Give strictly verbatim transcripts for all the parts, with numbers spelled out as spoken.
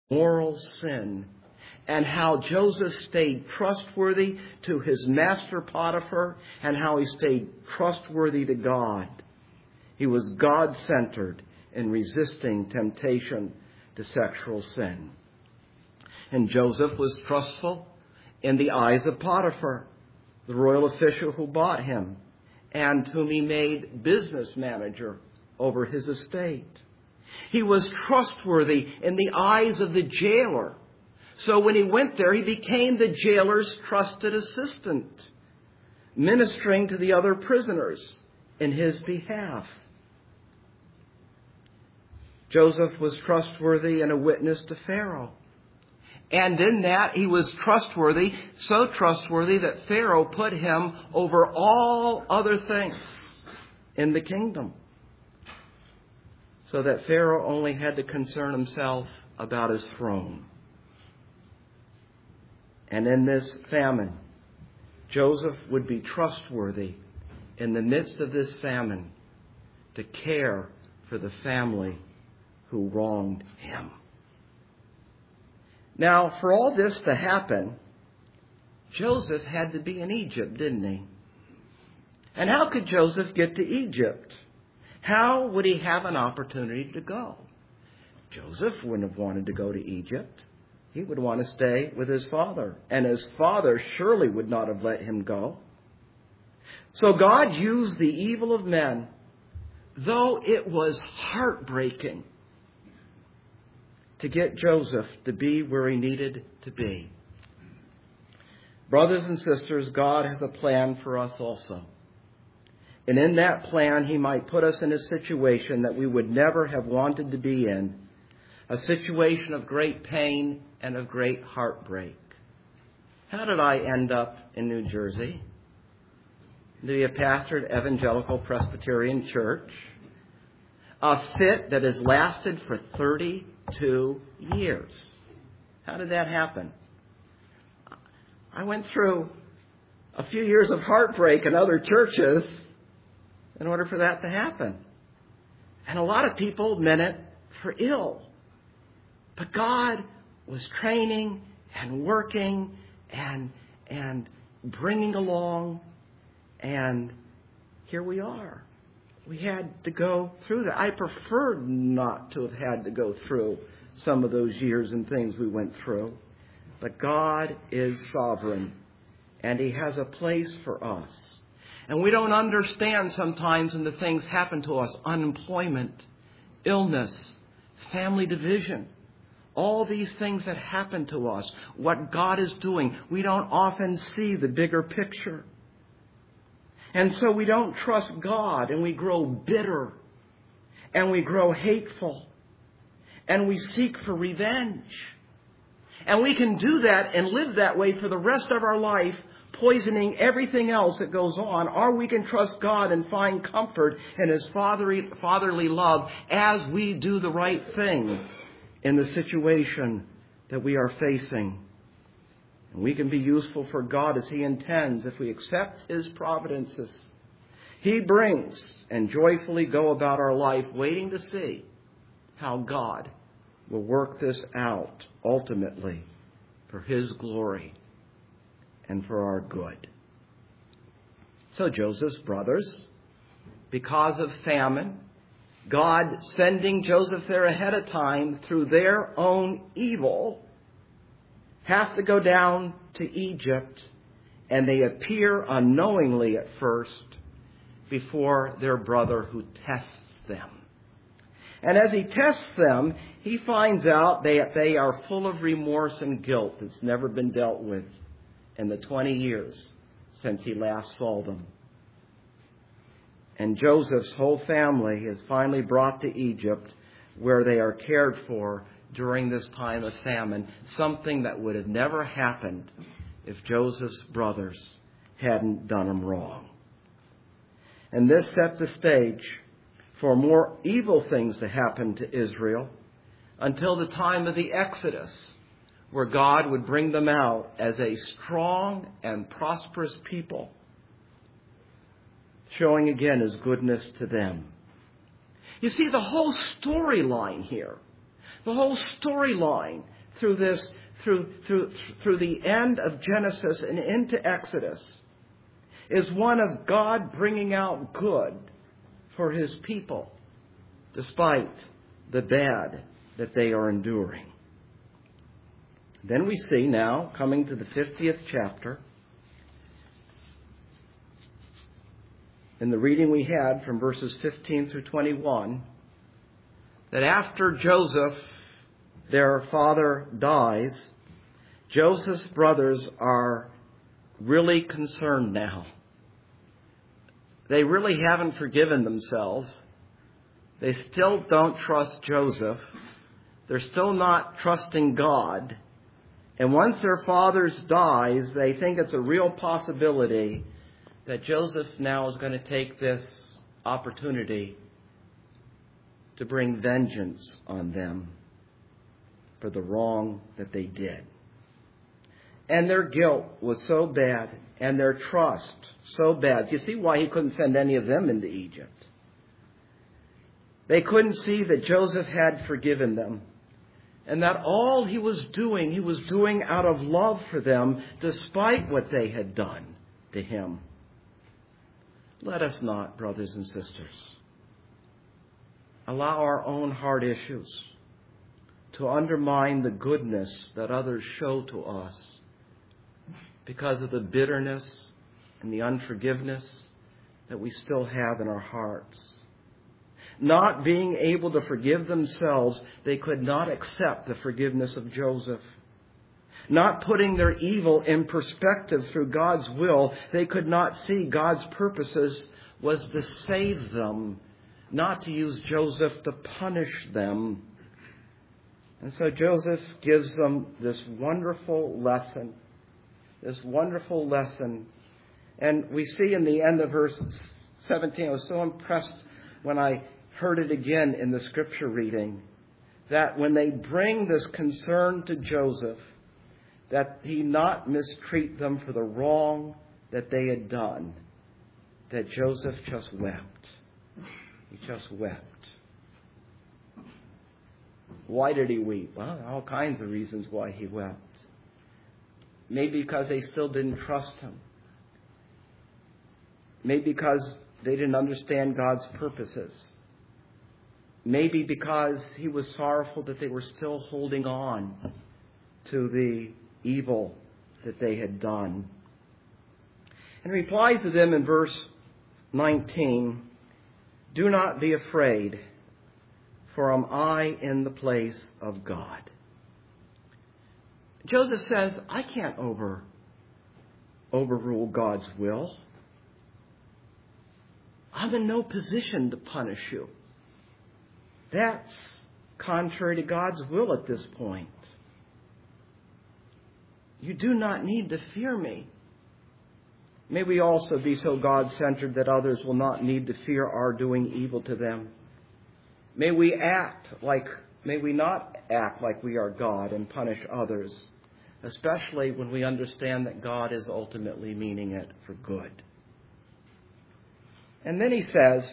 moral sin, and how Joseph stayed trustworthy to his master Potiphar, and how he stayed trustworthy to God. He was God-centered in resisting temptation to sexual sin. And Joseph was trustful in the eyes of Potiphar, the royal official who bought him, and whom he made business manager over his estate. He was trustworthy in the eyes of the jailer. So when he went there, he became the jailer's trusted assistant, ministering to the other prisoners in his behalf. Joseph was trustworthy and a witness to Pharaoh. And in that, he was trustworthy, so trustworthy that Pharaoh put him over all other things in the kingdom, so that Pharaoh only had to concern himself about his throne. And in this famine, Joseph would be trustworthy in the midst of this famine to care for the family who wronged him. Now, for all this to happen, Joseph had to be in Egypt, didn't he? And how could Joseph get to Egypt? How would he have an opportunity to go? Joseph wouldn't have wanted to go to Egypt. He would want to stay with his father. And his father surely would not have let him go. So God used the evil of men, though it was heartbreaking, to get Joseph to be where he needed to be. Brothers and sisters, God has a plan for us also. And in that plan, he might put us in a situation that we would never have wanted to be in, a situation of great pain and of great heartbreak. How did I end up in New Jersey? To be a pastor at Evangelical Presbyterian Church. A fit that has lasted for thirty-two years. How did that happen? I went through a few years of heartbreak in other churches in order for that to happen. And a lot of people meant it for ill. But God was training and working and, and bringing along. And here we are. We had to go through that. I preferred not to have had to go through some of those years and things we went through. But God is sovereign, and he has a place for us. And we don't understand sometimes when the things happen to us: unemployment, illness, family division, all these things that happen to us, what God is doing. We don't often see the bigger picture. And so we don't trust God, and we grow bitter, and we grow hateful, and we seek for revenge. And we can do that and live that way for the rest of our life, poisoning everything else that goes on. Or we can trust God and find comfort in his fatherly, fatherly love as we do the right thing in the situation that we are facing. And we can be useful for God as he intends if we accept his providences. He brings and joyfully go about our life waiting to see how God will work this out ultimately for his glory and for our good. So Joseph's brothers, because of famine, God sending Joseph there ahead of time through their own evil, have to go down to Egypt, and they appear unknowingly at first before their brother who tests them. And as he tests them, he finds out that they are full of remorse and guilt that's never been dealt with in the twenty years since he last saw them. And Joseph's whole family is finally brought to Egypt, where they are cared for during this time of famine, something that would have never happened if Joseph's brothers hadn't done him wrong. And this set the stage for more evil things to happen to Israel until the time of the Exodus, where God would bring them out as a strong and prosperous people, showing again his goodness to them. You see, the whole storyline here, The whole storyline through this, through, through, through the end of Genesis and into Exodus is one of God bringing out good for His people despite the bad that they are enduring. Then we see now, coming to the fiftieth chapter, in the reading we had from verses fifteen through twenty-one, that after Joseph, their father, dies, Joseph's brothers are really concerned now. They really haven't forgiven themselves. They still don't trust Joseph. They're still not trusting God. And once their father dies, they think it's a real possibility that Joseph now is going to take this opportunity to bring vengeance on them for the wrong that they did. And their guilt was so bad, and their trust so bad. You see why he couldn't send any of them into Egypt. They couldn't see that Joseph had forgiven them, and that all he was doing, he was doing out of love for them, despite what they had done to him. Let us not, brothers and sisters, allow our own heart issues to undermine the goodness that others show to us because of the bitterness and the unforgiveness that we still have in our hearts. Not being able to forgive themselves, they could not accept the forgiveness of Joseph. Not putting their evil in perspective through God's will, they could not see God's purposes was to save them, not to use Joseph to punish them. And so Joseph gives them this wonderful lesson, this wonderful lesson. And we see in the end of verse seventeen, I was so impressed when I heard it again in the scripture reading, that when they bring this concern to Joseph, that he not mistreat them for the wrong that they had done, that Joseph just wept. He just wept. Why did he weep? Well, all kinds of reasons why he wept. Maybe because they still didn't trust him. Maybe because they didn't understand God's purposes. Maybe because he was sorrowful that they were still holding on to the evil that they had done. And he replies to them in verse nineteen, "Do not be afraid, for am I in the place of God?" Joseph says, I can't over, overrule God's will. I'm in no position to punish you. That's contrary to God's will at this point. You do not need to fear me. May we also be so God-centered that others will not need to fear our doing evil to them. May we act like, may we not act like we are God and punish others, especially when we understand that God is ultimately meaning it for good. And then he says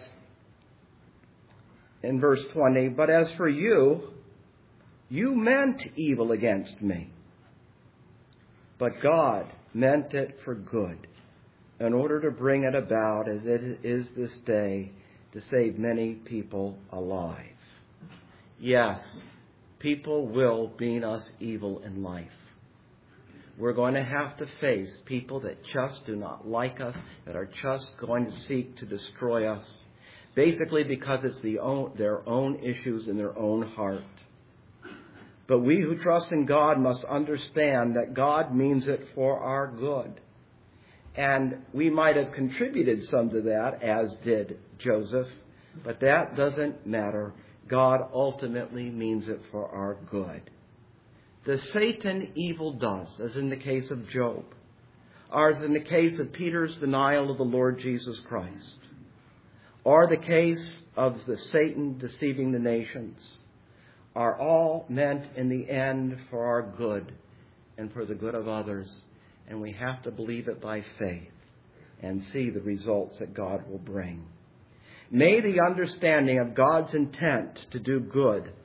in verse twenty, "But as for you, you meant evil against me, but God meant it for good, in order to bring it about as it is this day, to save many people alive." Yes, people will mean us evil in life. We're going to have to face people that just do not like us, that are just going to seek to destroy us, basically because it's the own, their own issues in their own heart. But we who trust in God must understand that God means it for our good. And we might have contributed some to that, as did Joseph, but that doesn't matter. God ultimately means it for our good. The Satan evil does, as in the case of Job, or as in the case of Peter's denial of the Lord Jesus Christ, or the case of the Satan deceiving the nations, are all meant in the end for our good and for the good of others. And we have to believe it by faith and see the results that God will bring. May the understanding of God's intent to do good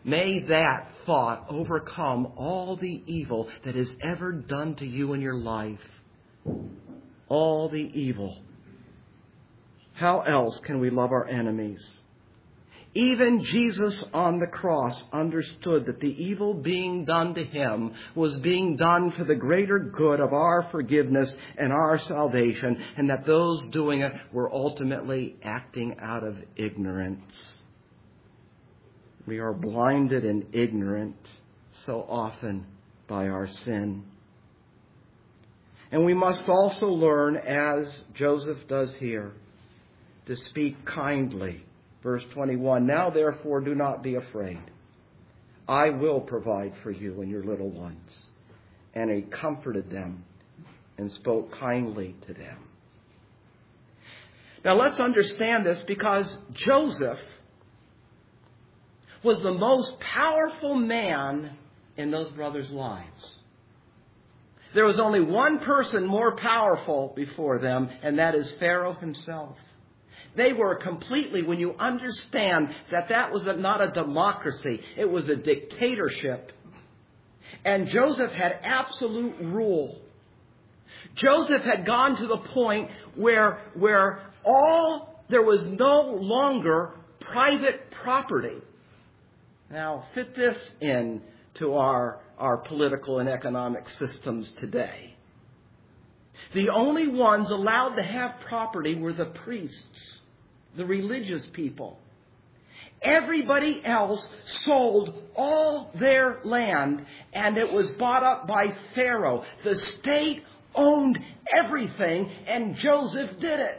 May that thought overcome all the evil that is ever done to you in your life. All the evil. How else can we love our enemies? Even Jesus on the cross understood that the evil being done to him was being done for the greater good of our forgiveness and our salvation, and that those doing it were ultimately acting out of ignorance. We are blinded and ignorant so often by our sin. And we must also learn, as Joseph does here, to speak kindly. Verse twenty-one, now therefore do not be afraid. I will provide for you and your little ones. And he comforted them and spoke kindly to them. Now let's understand this, because Joseph was the most powerful man in those brothers' lives. There was only one person more powerful before them, and that is Pharaoh himself. They were completely, when you understand that that was a, not a democracy, it was a dictatorship. And Joseph had absolute rule. Joseph had gone to the point where, where all, there was no longer private property. Now, fit this in to our, our political and economic systems today. The only ones allowed to have property were the priests, the religious people. Everybody else sold all their land, and it was bought up by Pharaoh. The state owned everything, and Joseph did it.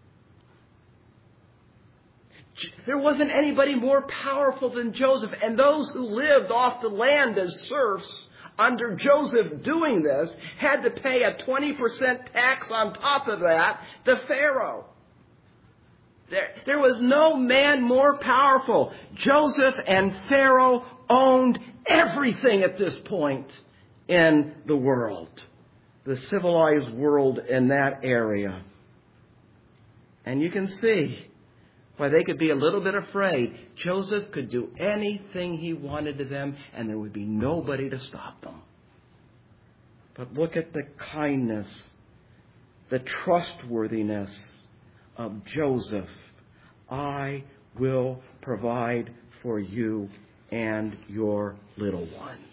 There wasn't anybody more powerful than Joseph, and those who lived off the land as serfs under Joseph doing this had to pay a twenty percent tax on top of that to Pharaoh. There, there was no man more powerful. Joseph and Pharaoh owned everything at this point in the world, the civilized world in that area. And you can see why they could be a little bit afraid. Joseph could do anything he wanted to them, and there would be nobody to stop them. But look at the kindness, the trustworthiness of Joseph. I will provide for you and your little ones.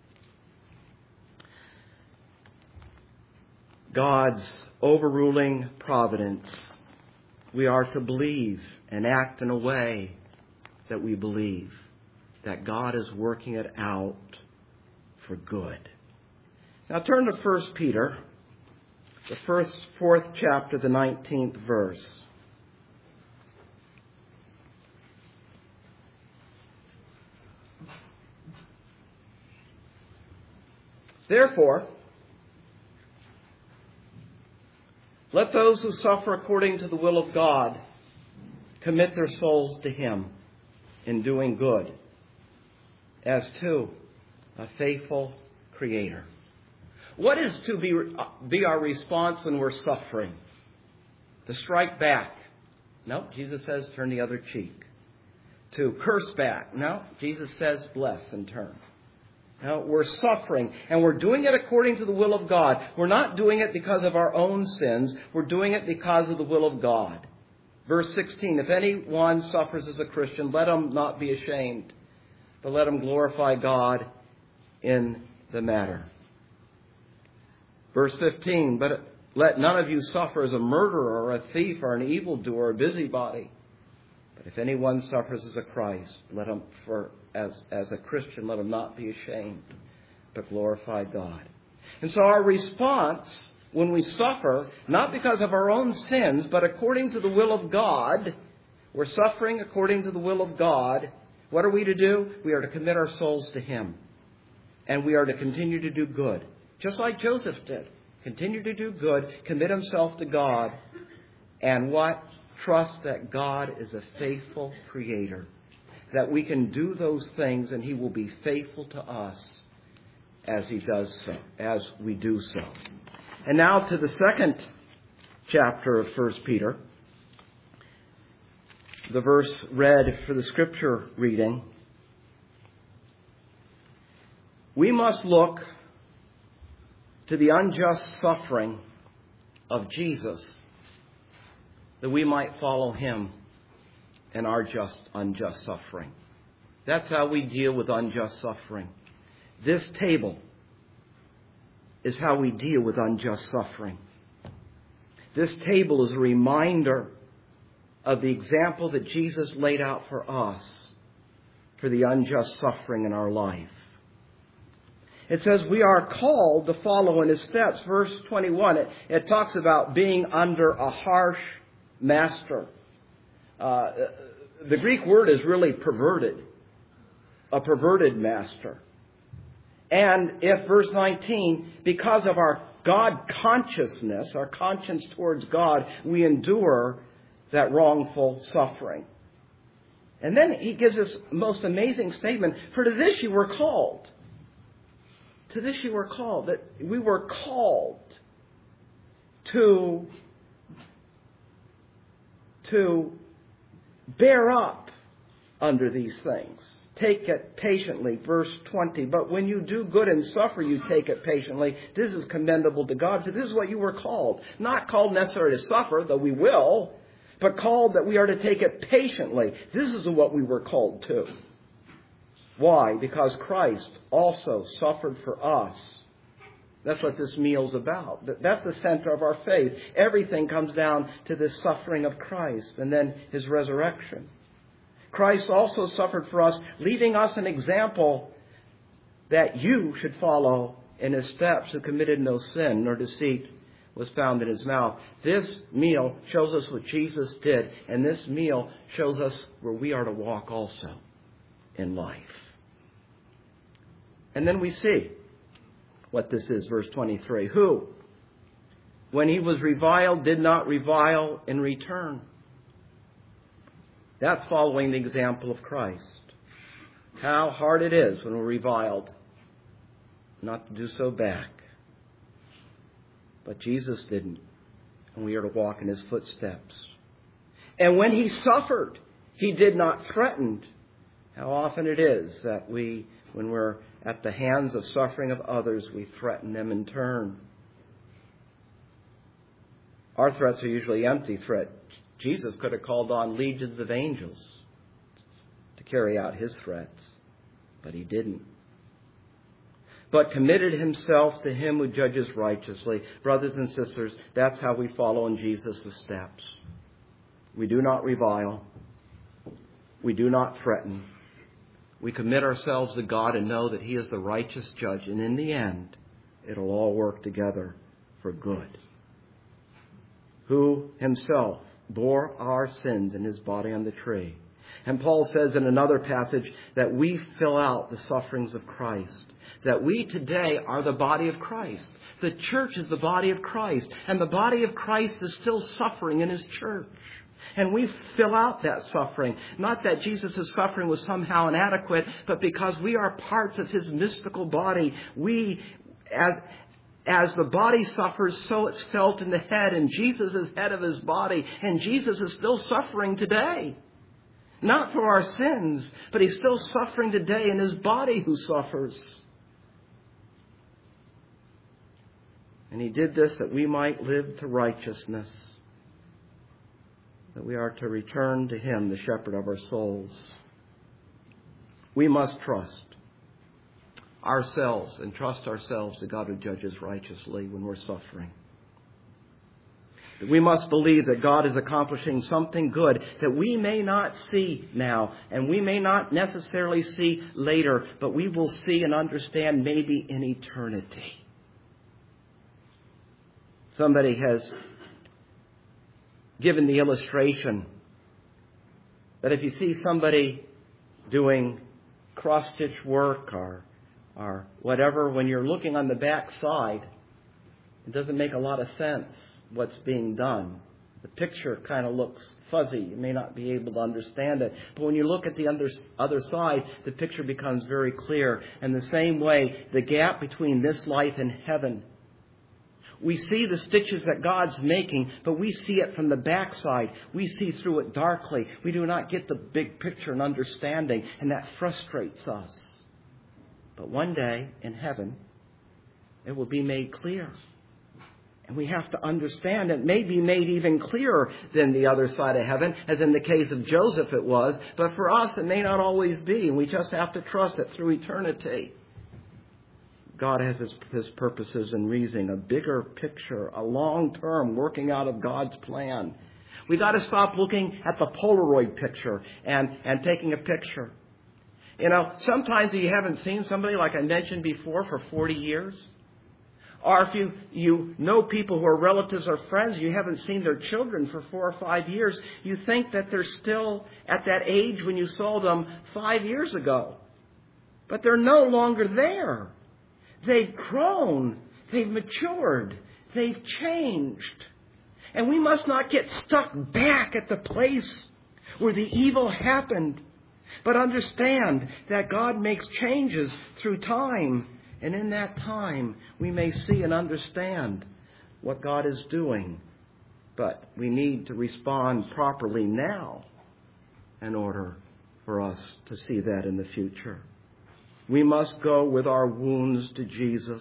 God's overruling providence. We are to believe and act in a way that we believe that God is working it out for good. Now turn to First Peter, the first, fourth chapter, the nineteenth verse. Therefore, let those who suffer according to the will of God commit their souls to Him in doing good, as to a faithful Creator. What is to be, be our response when we're suffering? To strike back? No, Jesus says turn the other cheek. To curse back? No, Jesus says bless and turn. No, we're suffering, and we're doing it according to the will of God. We're not doing it because of our own sins. We're doing it because of the will of God. Verse sixteen, if anyone suffers as a Christian, let him not be ashamed, but let him glorify God in the matter. Verse fifteen, but let none of you suffer as a murderer or a thief or an evildoer or a busybody. But if anyone suffers as a Christ, let him, for as, as a Christian, let him not be ashamed, but glorify God. And so our response when we suffer, not because of our own sins, but according to the will of God, we're suffering according to the will of God. What are we to do? We are to commit our souls to Him. And we are to continue to do good. Just like Joseph did. Continue to do good. Commit himself to God. And what? Trust that God is a faithful Creator. That we can do those things and He will be faithful to us as He does so, as we do so. And now to the second chapter of First Peter. The verse read for the scripture reading. We must look to the unjust suffering of Jesus that we might follow him in our just unjust suffering. That's how we deal with unjust suffering. This table is how we deal with unjust suffering. This table is a reminder of the example that Jesus laid out for us for the unjust suffering in our life. It says we are called to follow in his steps. Verse twenty-one, it, it talks about being under a harsh master. Uh, the Greek word is really perverted. A perverted master. And if, verse nineteen, because of our God consciousness, our conscience towards God, we endure that wrongful suffering. And then he gives this most amazing statement, for to this you were called. To this you were called. That we were called to, to bear up under these things. Take it patiently. Verse twenty. But when you do good and suffer, you take it patiently. This is commendable to God. So this is what you were called. Not called necessarily to suffer, though we will, but called that we are to take it patiently. This is what we were called to. Why? Because Christ also suffered for us. That's what this meal's about. That's the center of our faith. Everything comes down to the suffering of Christ and then his resurrection. Christ also suffered for us, leaving us an example that you should follow in his steps, who committed no sin, nor deceit was found in his mouth. This meal shows us what Jesus did, and this meal shows us where we are to walk also in life. And then we see what this is, verse twenty-three. Who, when he was reviled, did not revile in return. That's following the example of Christ. How hard it is when we're reviled not to do so back. But Jesus didn't, and we are to walk in his footsteps. And when he suffered, he did not threaten. How often it is that we, when we're at the hands of suffering of others, we threaten them in turn. Our threats are usually empty threats. Jesus could have called on legions of angels to carry out his threats, but he didn't. But committed himself to him who judges righteously. Brothers and sisters, that's how we follow in Jesus' steps. We do not revile. We do not threaten. We commit ourselves to God and know that he is the righteous judge. And in the end, it'll all work together for good. Who himself bore our sins in his body on the tree. And Paul says in another passage that we fill out the sufferings of Christ. That we today are the body of Christ. The church is the body of Christ. And the body of Christ is still suffering in his church. And we fill out that suffering. Not that Jesus' suffering was somehow inadequate, but because we are parts of his mystical body. We, as... As the body suffers, so it's felt in the head, and Jesus is head of his body, and Jesus is still suffering today. Not for our sins, but he's still suffering today in his body who suffers. And he did this that we might live to righteousness, that we are to return to him, the shepherd of our souls. We must trust ourselves and trust ourselves to God who judges righteously when we're suffering. We must believe that God is accomplishing something good that we may not see now and we may not necessarily see later, but we will see and understand maybe in eternity. Somebody has given the illustration that if you see somebody doing cross-stitch work or or whatever, when you're looking on the back side, it doesn't make a lot of sense what's being done. The picture kind of looks fuzzy. You may not be able to understand it. But when you look at the other, other side, the picture becomes very clear. And the same way, the gap between this life and heaven. We see the stitches that God's making, but we see it from the backside. We see through it darkly. We do not get the big picture and understanding, and that frustrates us. But one day in heaven, it will be made clear. And we have to understand it may be made even clearer than the other side of heaven, as in the case of Joseph it was. But for us, it may not always be. And we just have to trust it through eternity. God has his, his purposes and reasoning, a bigger picture, a long-term working out of God's plan. We got to stop looking at the Polaroid picture and, and taking a picture. You know, sometimes you haven't seen somebody, like I mentioned before, for forty years. Or if you, you know people who are relatives or friends, you haven't seen their children for four or five years, you think that they're still at that age when you saw them five years ago. But they're no longer there. They've grown. They've matured. They've changed. And we must not get stuck back at the place where the evil happened, but understand that God makes changes through time. And in that time, we may see and understand what God is doing. But we need to respond properly now in order for us to see that in the future. We must go with our wounds to Jesus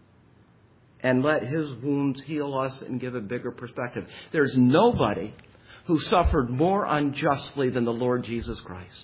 and let his wounds heal us and give a bigger perspective. There's nobody who suffered more unjustly than the Lord Jesus Christ.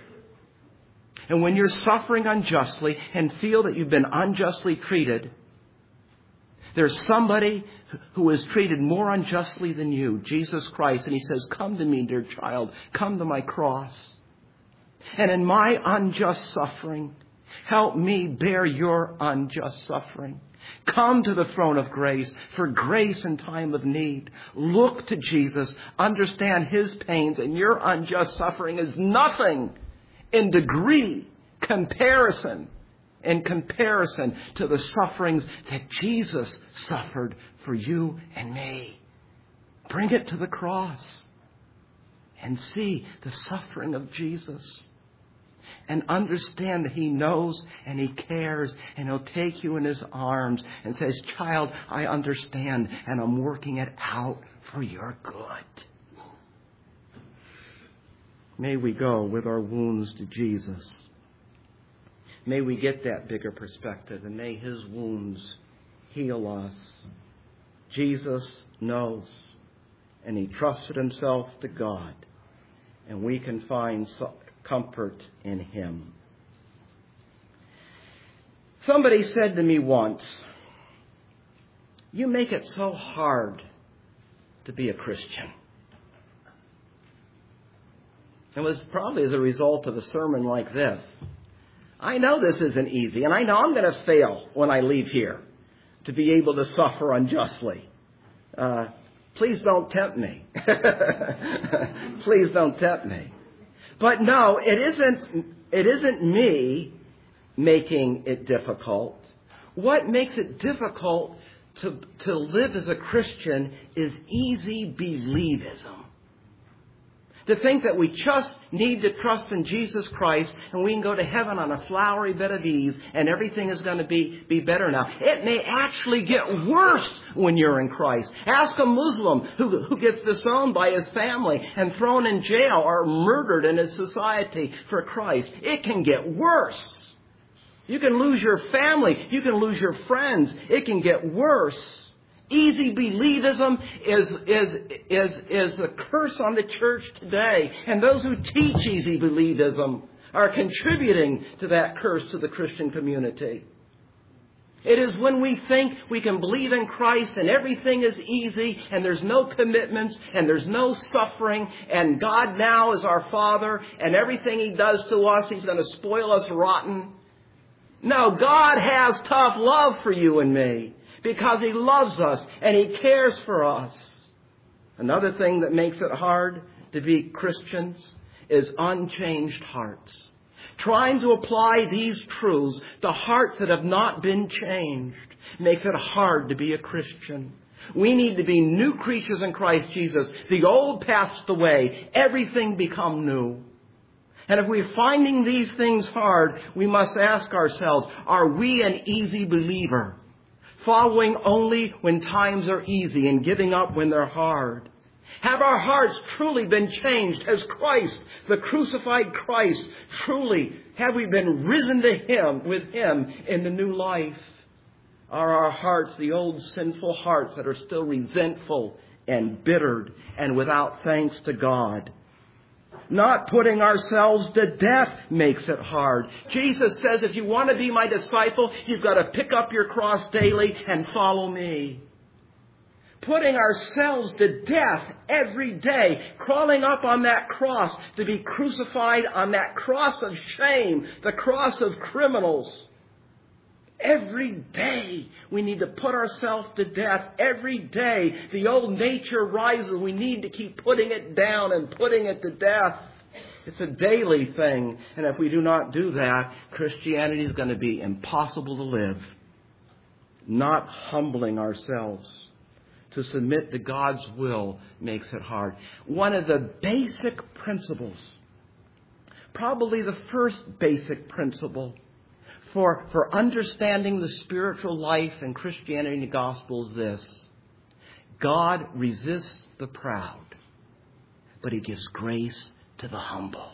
And when you're suffering unjustly and feel that you've been unjustly treated, there's somebody who is treated more unjustly than you, Jesus Christ. And he says, come to me, dear child. Come to my cross. And in my unjust suffering, help me bear your unjust suffering. Come to the throne of grace for grace in time of need. Look to Jesus. Understand his pains, and your unjust suffering is nothing in degree, comparison, in comparison to the sufferings that Jesus suffered for you and me. Bring it to the cross and see the suffering of Jesus. And understand that he knows and he cares, and he'll take you in his arms and says, child, I understand, and I'm working it out for your good. May we go with our wounds to Jesus. May we get that bigger perspective, and may his wounds heal us. Jesus knows, and he trusted himself to God, and we can find comfort in him. Somebody said to me once, you make it so hard to be a Christian. It was probably as a result of a sermon like this. I know this isn't easy, and I know I'm going to fail when I leave here to be able to suffer unjustly. Uh, please don't tempt me. Please don't tempt me. But no, it isn't, it isn't me making it difficult. What makes it difficult to, to live as a Christian is easy believism. To think that we just need to trust in Jesus Christ and we can go to heaven on a flowery bed of ease and everything is going to be, be better now. It may actually get worse when you're in Christ. Ask a Muslim who, who gets disowned by his family and thrown in jail or murdered in his society for Christ. It can get worse. You can lose your family. You can lose your friends. It can get worse. Easy believism is, is, is, is a curse on the church today. And those who teach easy believism are contributing to that curse to the Christian community. It is when we think we can believe in Christ and everything is easy and there's no commitments and there's no suffering and God now is our Father and everything he does to us, he's going to spoil us rotten. No, God has tough love for you and me. Because he loves us and he cares for us. Another thing that makes it hard to be Christians is unchanged hearts. Trying to apply these truths to hearts that have not been changed makes it hard to be a Christian. We need to be new creatures in Christ Jesus. The old passed away. Everything become new. And if we're finding these things hard, we must ask ourselves, are we an easy believer? Following only when times are easy and giving up when they're hard. Have our hearts truly been changed? Has Christ, the crucified Christ, truly, have we been risen to Him, with Him in the new life? Are our hearts the old sinful hearts that are still resentful and bittered and without thanks to God? Not putting ourselves to death makes it hard. Jesus says, if you want to be my disciple, you've got to pick up your cross daily and follow me. Putting ourselves to death every day, crawling up on that cross to be crucified on that cross of shame, the cross of criminals. Every day we need to put ourselves to death. Every day the old nature rises. We need to keep putting it down and putting it to death. It's a daily thing. And if we do not do that, Christianity is going to be impossible to live. Not humbling ourselves to submit to God's will makes it hard. One of the basic principles, probably the first basic principle for, for understanding the spiritual life and Christianity and the gospel is this: God resists the proud, but He gives grace to the humble.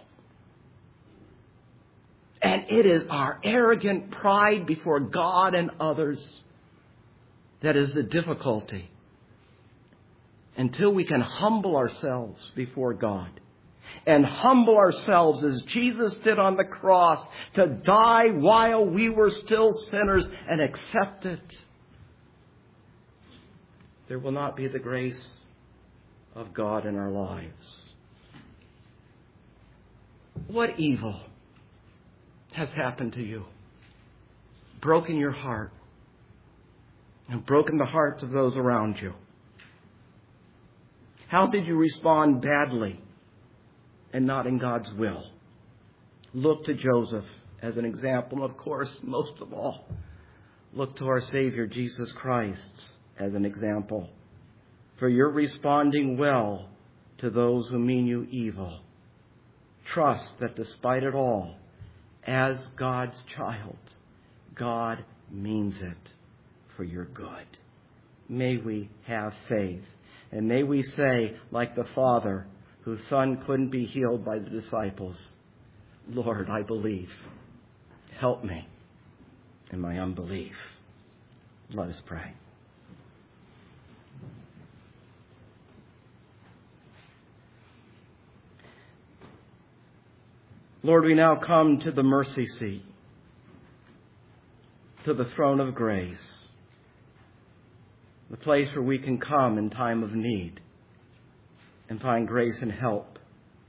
And it is our arrogant pride before God and others that is the difficulty. Until we can humble ourselves before God and humble ourselves as Jesus did on the cross to die while we were still sinners and accept it, there will not be the grace of God in our lives. What evil has happened to you? Broken your heart and broken the hearts of those around you. How did you respond badly and not in God's will? Look to Joseph as an example. And of course, most of all, look to our Savior, Jesus Christ, as an example. For you're responding well to those who mean you evil. Trust that despite it all, as God's child, God means it for your good. May we have faith. And may we say, like the father whose son couldn't be healed by the disciples, Lord, I believe. Help me in my unbelief. Let us pray. Lord, we now come to the mercy seat, to the throne of grace, the place where we can come in time of need and find grace and help.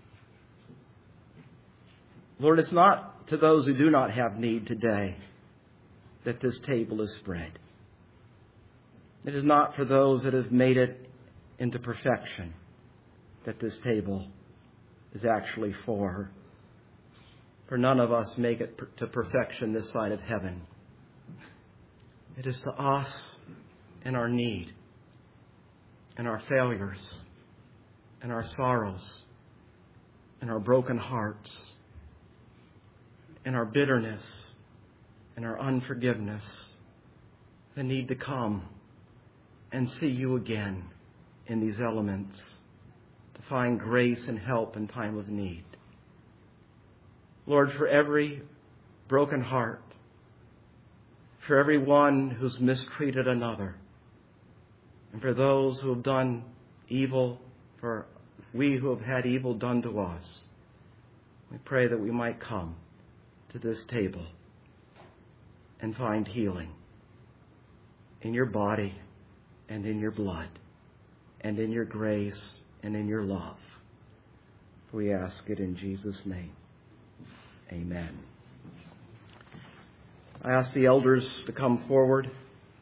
Lord, it's not to those who do not have need today that this table is spread. It is not for those that have made it into perfection that this table is actually for. For none of us make it to perfection this side of heaven. It is to us and our need, and our failures, and our sorrows, and our broken hearts, and our bitterness, and our unforgiveness, the need to come and see you again in these elements, to find grace and help in time of need. Lord, for every broken heart, for every one who's mistreated another, and for those who have done evil, for we who have had evil done to us, we pray that we might come to this table and find healing in your body and in your blood and in your grace and in your love. We ask it in Jesus' name. Amen. I ask the elders to come forward.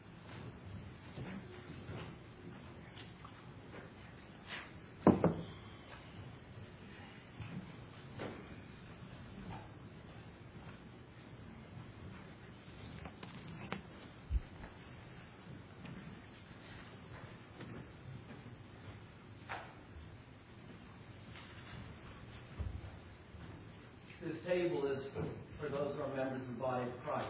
This table is for those who are members of the body of Christ.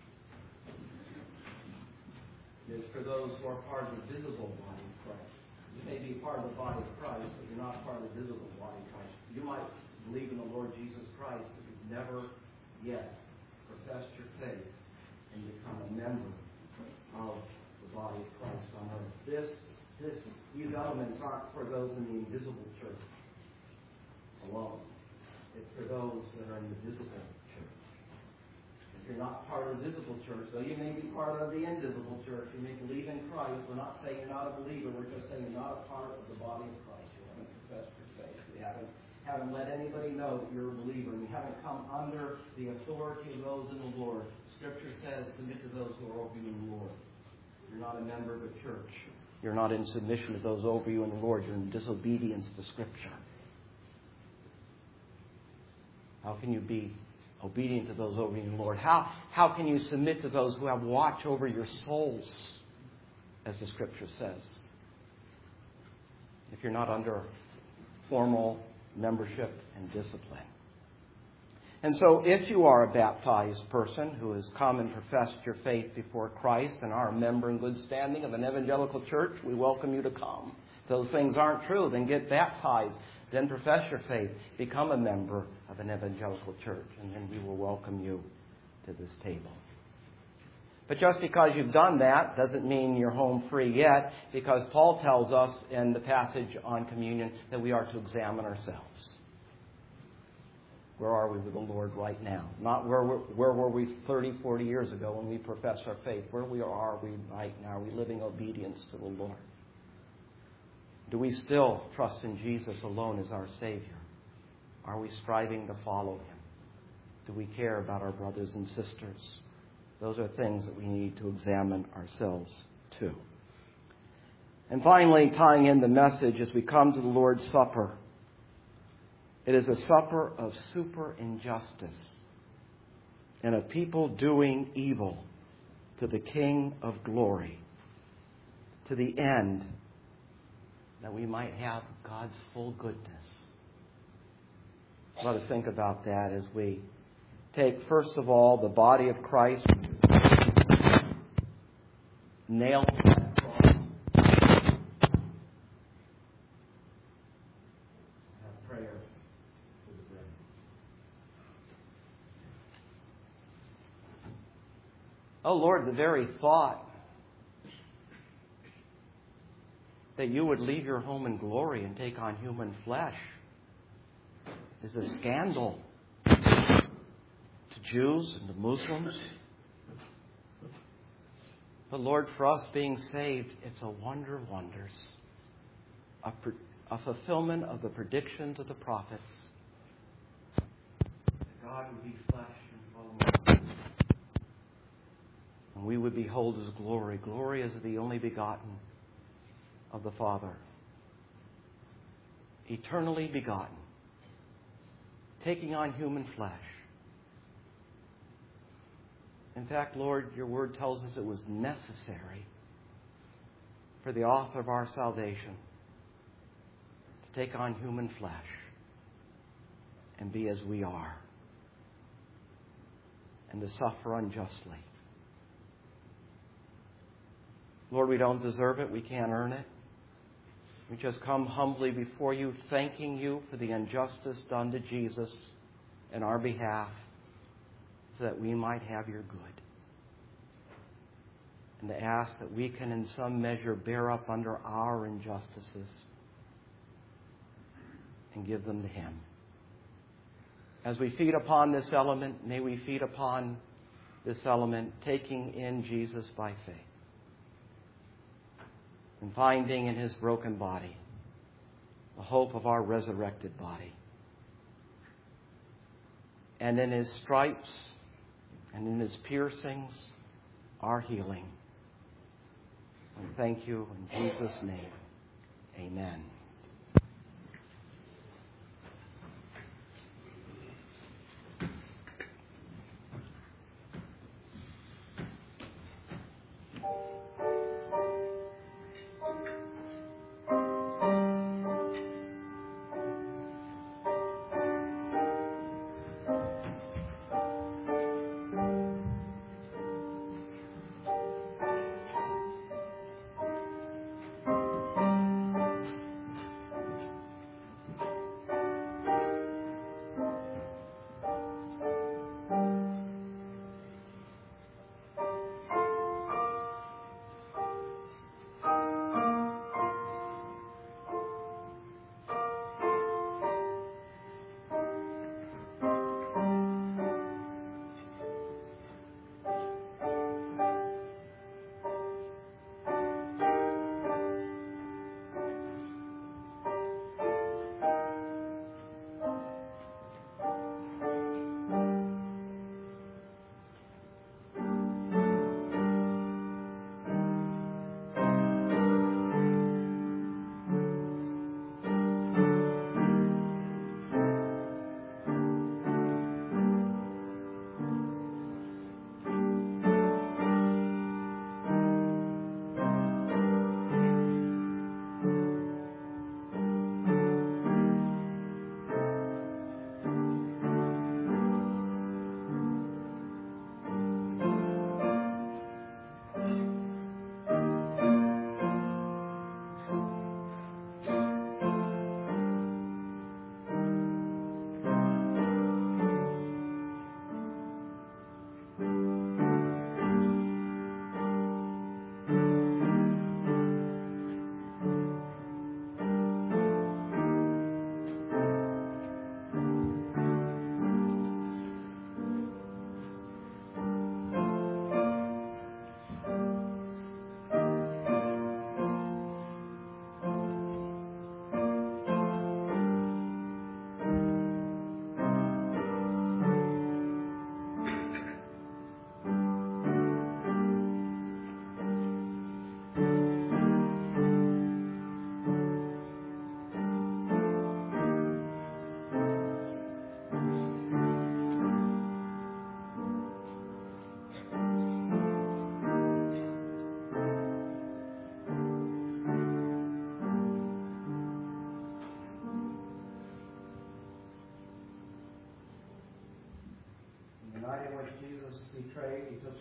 It is for those who are part of the visible body of Christ. You may be part of the body of Christ, but you're not part of the visible body of Christ. You might believe in the Lord Jesus Christ, but you've never yet professed your faith and become a member of the body of Christ on earth. This, this, these elements aren't for those in the invisible church alone. It's for those that are in the visible church. If you're not part of the visible church, though you may be part of the invisible church, you may believe in Christ. We're not saying you're not a believer. We're just saying you're not a part of the body of Christ. You haven't professed your faith. You haven't, haven't let anybody know that you're a believer. And you haven't come under the authority of those in the Lord. Scripture says, submit to those who are over you in the Lord. You're not a member of the church. You're not in submission to those over you in the Lord. You're in disobedience to Scripture. How can you be obedient to those over you in the Lord? How, how can you submit to those who have watch over your souls, as the Scripture says, if you're not under formal membership and discipline? And so if you are a baptized person who has come and professed your faith before Christ and are a member in good standing of an evangelical church, we welcome you to come. If those things aren't true, then get baptized. Then profess your faith. Become a member of an evangelical church. And then we will welcome you to this table. But just because you've done that doesn't mean you're home free yet, because Paul tells us in the passage on communion that we are to examine ourselves. Where are we with the Lord right now? Not where were, where were we thirty, forty years ago when we professed our faith. Where we are we right now? Are we living obedience to the Lord? Do we still trust in Jesus alone as our Savior? Are we striving to follow Him? Do we care about our brothers and sisters? Those are things that we need to examine ourselves too. And finally, tying in the message as we come to the Lord's Supper, it is a supper of super injustice and a people doing evil to the King of glory, to the end that we might have God's full goodness. Let us think about that as we take, first of all, the body of Christ nailed to that cross. Have prayer for the bread. Oh Lord, the very thought that you would leave your home in glory and take on human flesh is a scandal to Jews and to Muslims. But Lord, for us being saved, it's a wonder of wonders, a, a fulfillment of the predictions of the prophets. That God would be flesh and bone, and we would behold His glory. Glory as the only begotten of the Father, eternally begotten, taking on human flesh. In fact, Lord, your word tells us it was necessary for the author of our salvation to take on human flesh and be as we are and to suffer unjustly. Lord, we don't deserve it. We can't earn it. We just come humbly before you, thanking you for the injustice done to Jesus in our behalf, so that we might have your good. And to ask that we can in some measure bear up under our injustices and give them to Him. As we feed upon this element, may we feed upon this element, taking in Jesus by faith and finding in His broken body the hope of our resurrected body. And in His stripes and in His piercings, our healing. And thank you in Jesus' name. Amen.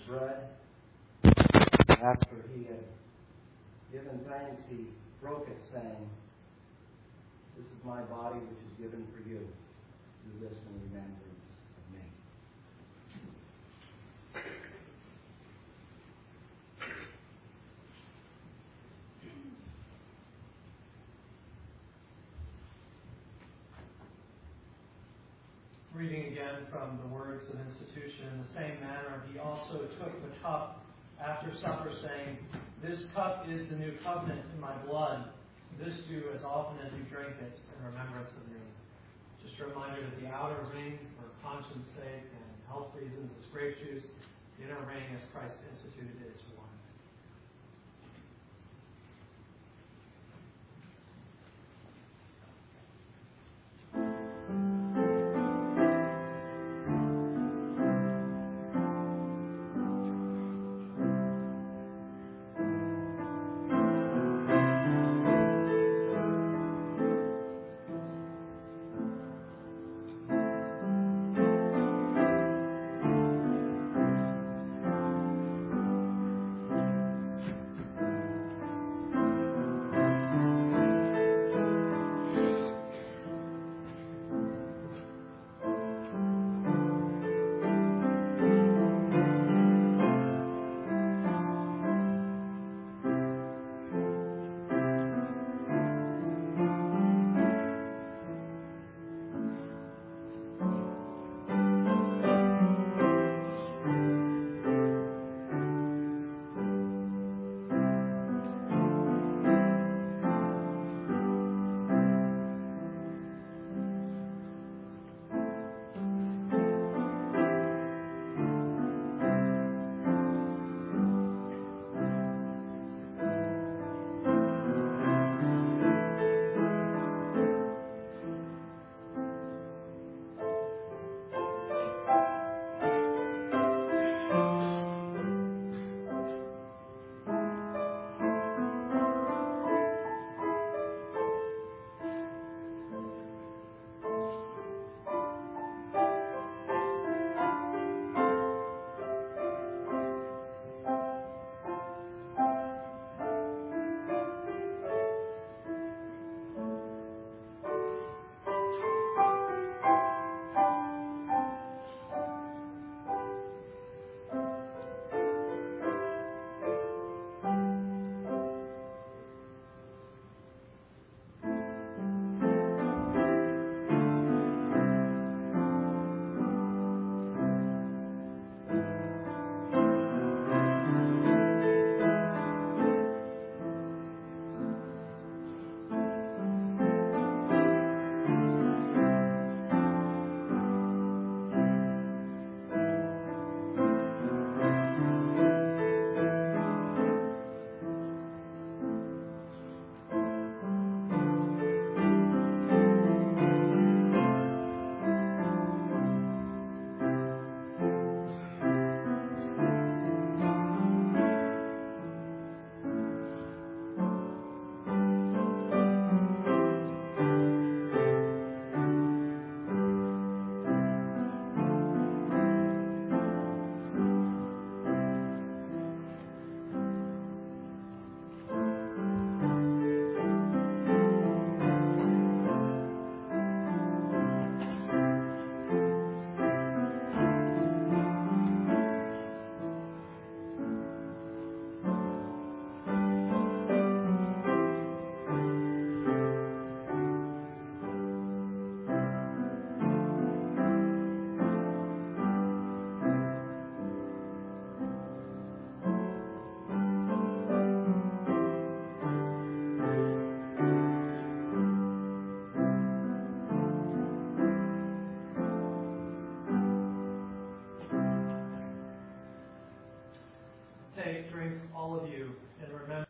bread. After he had given thanks, he broke it, saying, "This is my body which is given for you. Do this in remembrance of me." Reading again from the words of institution, in the same manner he also took the cup after supper, saying, "This cup is the new covenant in my blood. This do as often as you drink it in remembrance of me." Just a reminder that the outer ring, for conscience sake and health reasons, is grape juice. The inner ring, as Christ instituted, is wine.